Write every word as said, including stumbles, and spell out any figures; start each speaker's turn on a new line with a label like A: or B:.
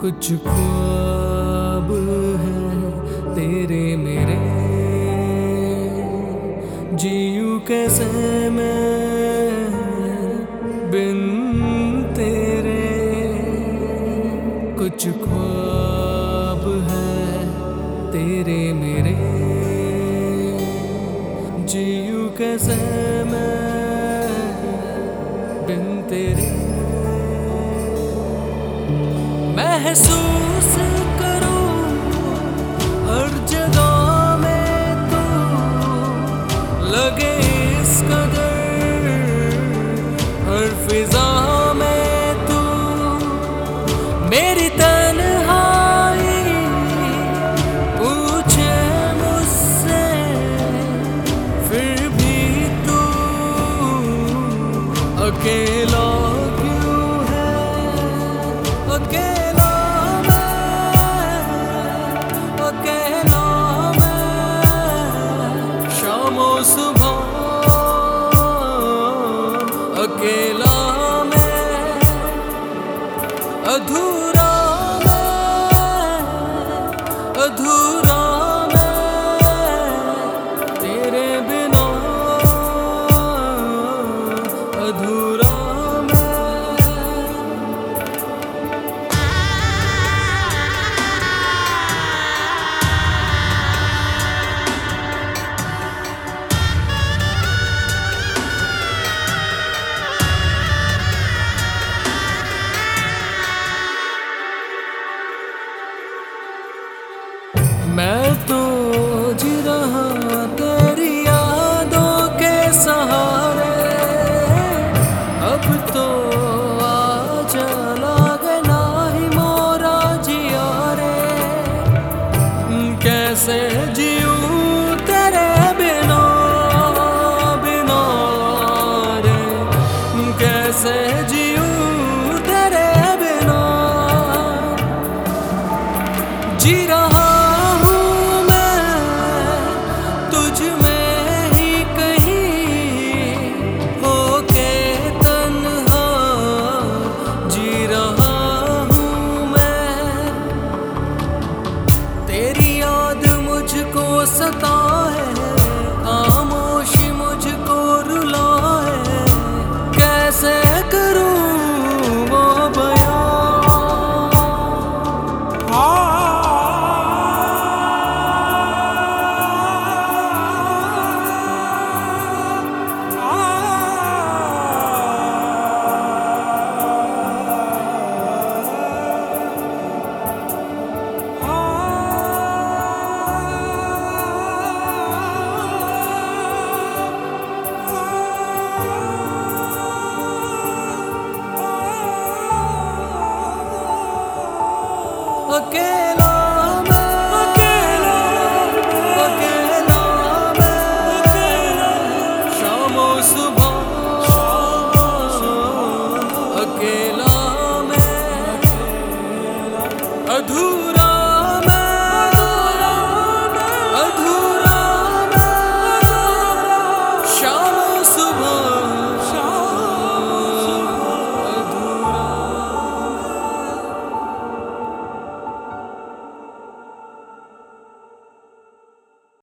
A: कुछ ख्वाब हैं तेरे मेरे, जीऊं कैसे मैं बिन तेरे। कुछ ख्वाब हैं तेरे मेरे, जीऊं कैसे मैं बिन तेरे। महसूस करूं हर जगह में तू, लगे इस कदर हर फिजा में तू। मेरी तन्हाई पूछे मुझसे फिर भी तू अकेला क्यों है, अकेला सुबह अकेला मैं, अधूरा मैं, अधूरा मैं तेरे बिना, अधूरा मैं तो जी रहा तेरी यादों के सहारे। अब तो आजा लागे नाही मोरा जिया रे, कैसे जीऊं तेरे बिना, बिना रे, कैसे जीऊं तेरे बिना। जी रहा मुझको सताए, खामोशी मुझको रुलाए, कैसे करूं वो बयां। अकेला